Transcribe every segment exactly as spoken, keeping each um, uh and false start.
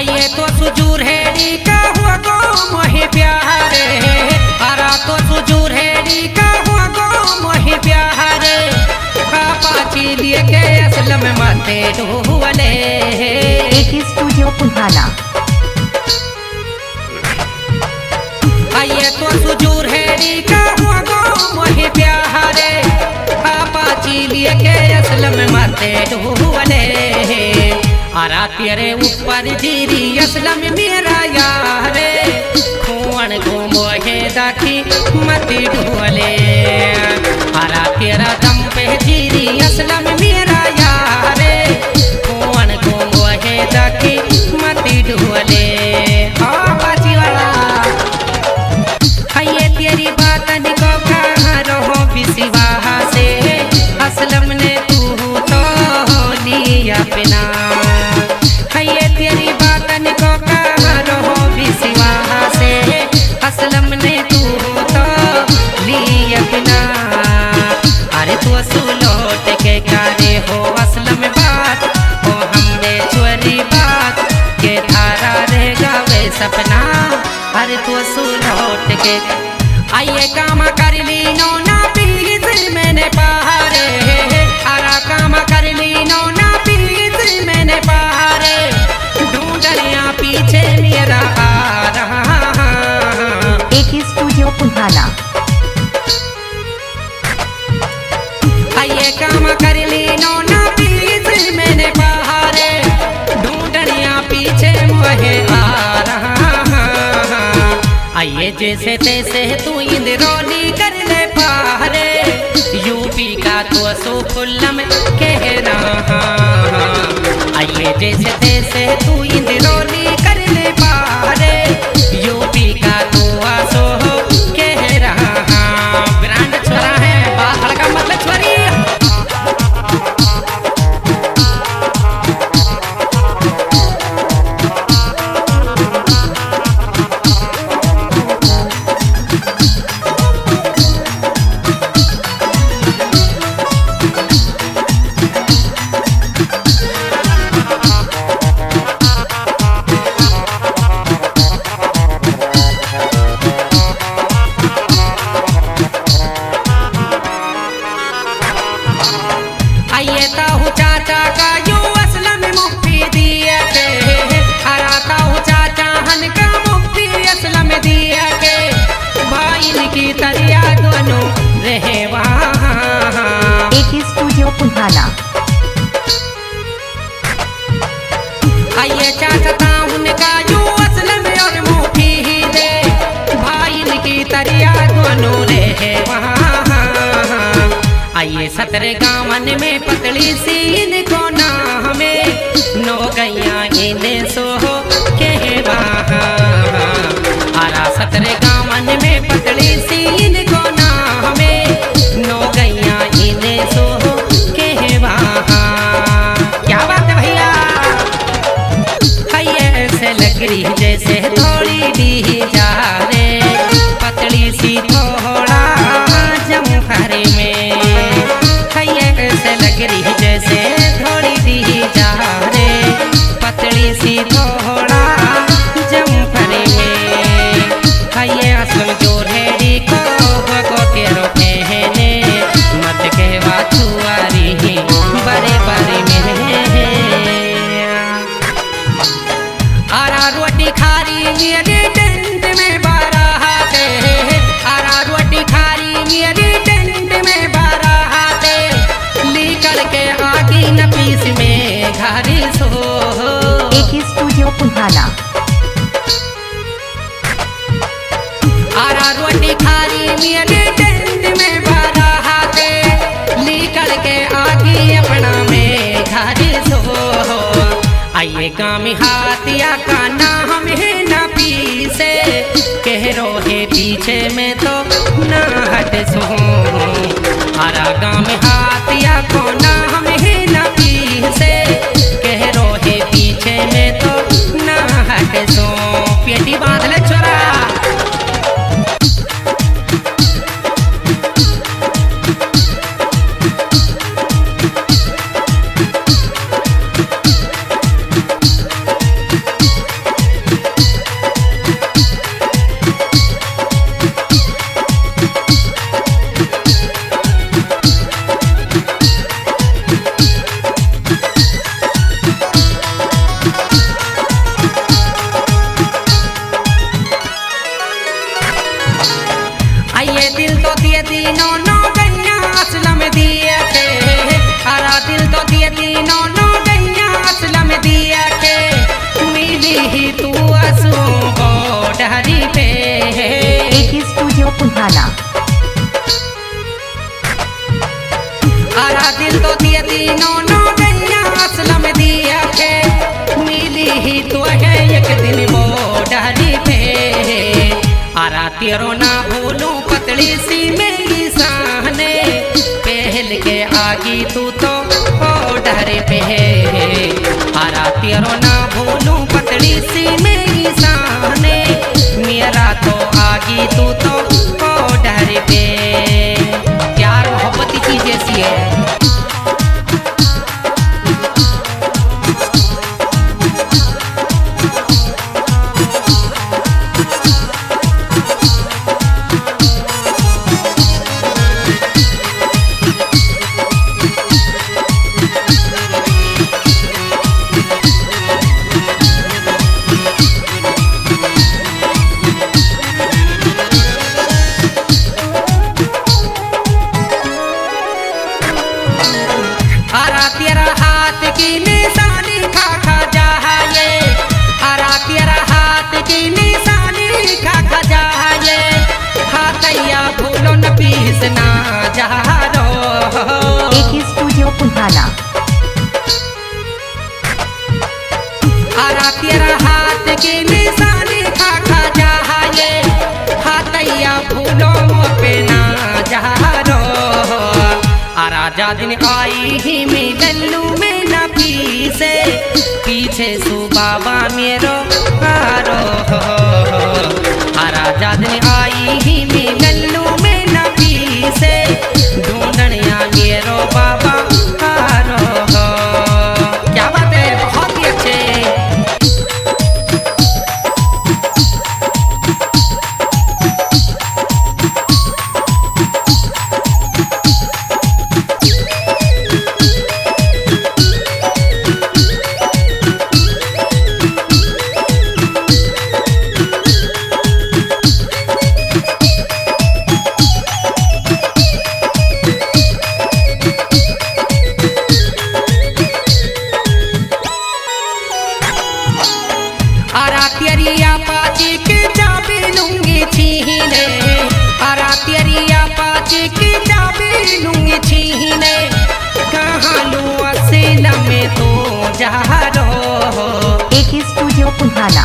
आइए तो सुजूर हेड़ी का हुआ गो मोहे प्यारे, अरा तो सुजूर हेड़ी का हुआ गो मोहे प्यारे, पापा लिए के असलम माते ढोले। एक स्टूडियो पुन्हाना। आइए तो सुजूर हेड़ी का हुआ गो मोहे प्यारे, पापा लिए के असलम माते ढोले। आरा तेरे ऊपर जीरी असलम मेरा यारे, खोन घूमो है दाखी मत ढोले। आरा तेरा दम पे जीरी असलम मेरा यारे, खोन घूमो है दाखी मत ढोले। हाँ बाजी वाला ये तेरी बातन को कहाँ रहो बिसिवा से, असलम ने तू तो लिया अपना। ये तेरी बातन को कहाँ रहो बिसिवा से, असलम ने तू तो लिया अपना। अरे तू सुलौट के करे हो असलम बात, हो हमने चोरी बात के धारा रह जावे सपना। अरे तू सुलौट के आइए काम कर ली नो ना पीस मैंने पहारे, अरा काम कर ली नो ना पीस मैंने पहारे, ढूंढनिया पीछे मेरा आ रहा। एक स्टूडियो पुन्हाना। आइए काम कर ली नो ना पीस मैंने पहारे, ढूंढनिया पीछे मुझे आ रहा। आइए जैसे तैसे तू इंद्रौली कर ले पारे, यूपी का तो सुफुल्लम कह रहा। आइए जैसे तैसे तू इंद्रौली कर ले पारे, यूपी का तो आसो कह रहा। ब्रांड छोरा है बाहर का मतलब छोरी। आइए ताहू चाचा का यू असलम मुफ्ती दिया के, हराता हूँ चाचा हन का मुफ्ती असलम दिया के, भाई की तरिया दोनों रहे वहाँ। एक स्टूडियो पुन्हाना। आइए चाचा ताहुन का यू असलम और मुफ्ती दे, भाई की तरिया दोनों रहे वहाँ। आइए सतरे गावन में पतली सी इनको नाम में, नो गैया इन्हें सो के वहाँ। आरा सतरे गावन में पतली सी इनको नाम में, नो गैया इन्हें सो के वहाँ। क्या बात है भैया। आइए ऐसे लग रही जैसे थोड़ी दी जा रे, पतली सी थोड़ा जमखरे में, ऐसे लग रही जैसे थोड़ी दी जा रे, पतली सी थोड़ा जमफरे में। ये असलम जो रेडी को को तेरो कहने मत कहवा छुआरी बड़े बड़े में। आरा रोटी खारी मेरे टेंट में बाराते, आरा रोटी खारी मेरे टेंट में बाराते, निकल के आगी न पीस में घारी सो। एक स्टूडियो पुन्हाना। आरा रोटी खारी मेरे टेंट में बाराते, निकल के आगी अपना में घारी सो। आइए गामी हाथिया का नाम है न पीसे, कह रोहे पीछे में तो न हट सो। आरा गाम हाथिया को नाम है न पीसे, कह रोहे पीछे में तो न हट सो। पेटी बांध ले छोरा। मिली तू असो बॉर्डरी पे। एक स्टूडियो पुन्हाला। आरा दिल तो दिया तीनों नो गैया असलम दिया के मिली तो है एक दिन बॉर्डरी पे। आरा तेरो ना भूलूं पतली सी मेरी साहने पहल के आगी तू तो बॉर्डर पे है। आरा तेरो ना भूलूं पतली सी मेरी साहने मेरा तो आगी तू तो बॉर्डर पे। प्यार मोहब्बत की चीज ऐसी है। आरा तेरा हाथ की निशानी खा खा जाए। आरा तेरा हाथ की निशानी खा खा जाए। हाथैया भूलो न पीसना जा रो। एक स्टूडियो पुन्हाला। आरा तेरा हाथ की निशानी खा खा जाए। हाथैया भूलो पे ना जा रो। आरा जा दिन आई ही में गल्लू में न पीसे पीछे सु बाबा मेरो आरो। आरा जा दिन आई ही में गल्लू में न पीसे ढूंढनिया मेरो बाबा आरो। क्या बात है, बहुत ही अच्छे। आरा तेरिया पाची के चाबी लूंगी छीने। आरा तेरिया पाची के चाबी लूंगी छीने। कहाँ लूं असल में तो जा रो। एक स्टूडियो पुन्हाला।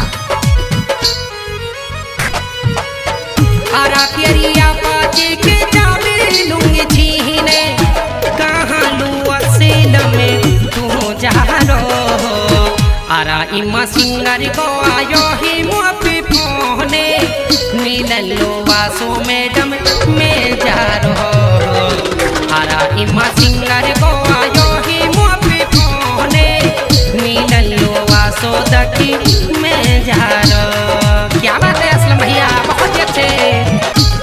आरा तेरिया पाची के चाबी लूंगी छीने। कहाँ लूं असल में तू जा रो। आरा इमा सिंगर को आयो ही मुआपी फोने नीललो वासो मैडम में जा रो। आरा इमा सिंगर को आयो ही मुआपी फोने नीललो वासो दकी में जा रो। क्या बात है असलम भैया, बहुत ही अच्छे।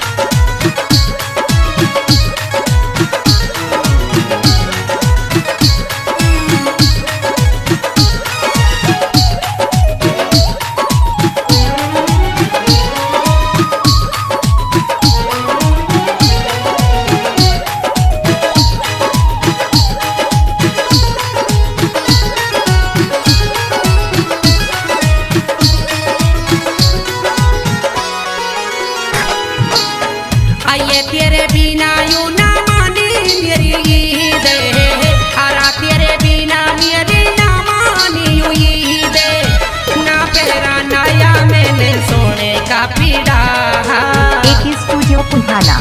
आइए तेरे बिना यूं ना मानी मेरी ईद। आरा तेरे बिना मेरी ना मानी यूं ईद। ना पहरा नया मैंने सोने का पीड़ा। एक स्टूडियो पुन्हाला।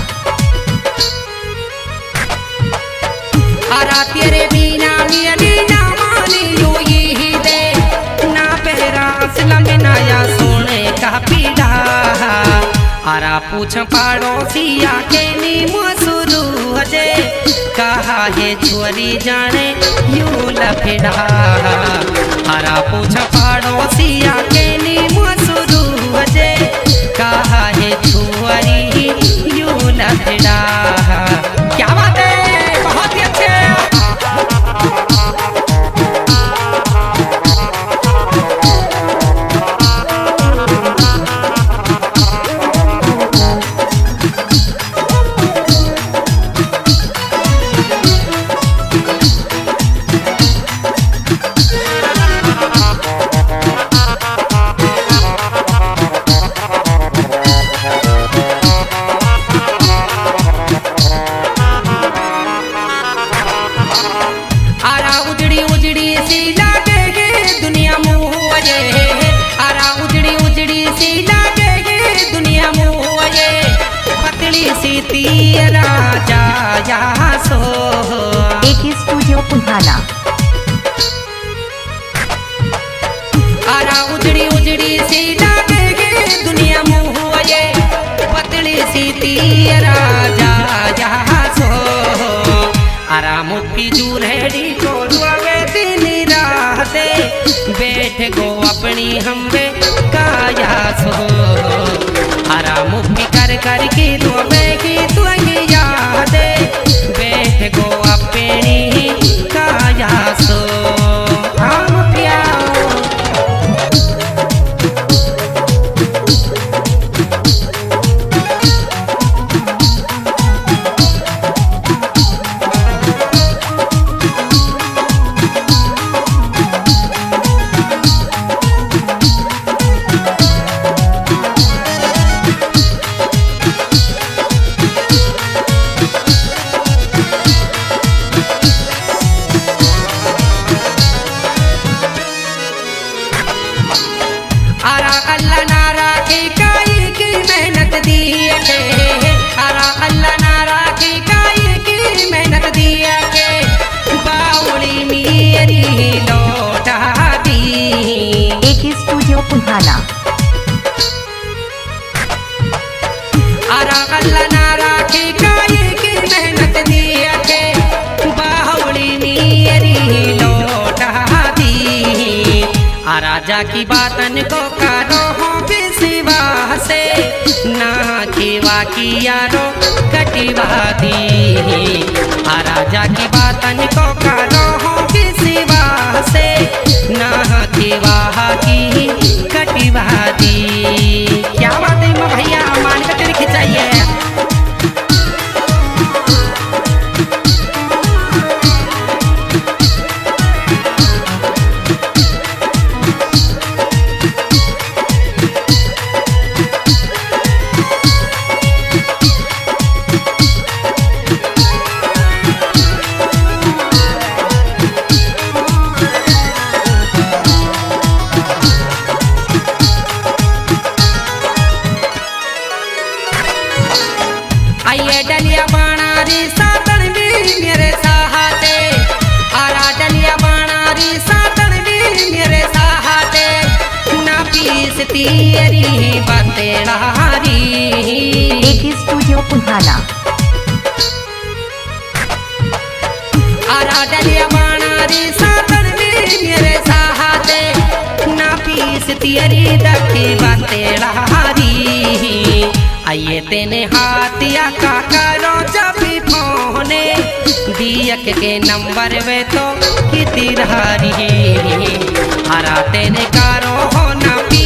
आरा तेरे बिना मेरी ना मानी यूं ईद। ना पहरा असलम नया सोने का पीड़ा। आरा पूछ पड़ोसिया के नीम शुरू हजे कहा है छोरी जाने यूं लफड़ा। आरा पूछ पड़ोसिया के नीम शुरू हजे कहा है छोरी यूं लफड़ा। क्या बात है, बहुत ही अच्छे। पुन्हाना। आरा उजड़ी उजड़ी सी डालेगे दुनिया मुँह ये पतली सी तीरा जा जा सो। आरा मुट्ठी जूरेड़ी को दुआवे दिन राते बैठ गो अपनी हमरे काया सो। आरा मुट्ठी कर कर की दुआवे की तू यादे बैठ गो अपनी काया सो। हम प्यार अल्लाह नारा की काई की मेहनत दी के। आरा अल्लाह नारा की काई की मेहनत दी के बाउली मेरी लौटा दी। एक स्टूडियो पुन्हाना। आरा अल्लाह नारा की काई की मेहनत दी के बाउली मेरी लौटा दी। आ राजा की बातन को करो हो विश्वा से ना खीवा की यारो कटिवा दी। आ राजा की बातन को करो हो विश्वा से ना खीवा की कटिवा दी। क्या बात है भैया मान कर तेरी खिंचाइए। आइए डलिया बाणा री सातन भी मेरे साहते। आरा डलिया बाणा री सातन भी मेरे साहते ना पीस तेरी बातें हारी। एक स्टूडियो पुन्हाना। आरा डलिया बाणा री सातन भी मेरे साहते ना पीस तेरी दखी बातें हारी। आइए तेने हाथिया का करो जब भी फोने दियक के नंबर वे तो किती रही। आरा तेने करो हो ना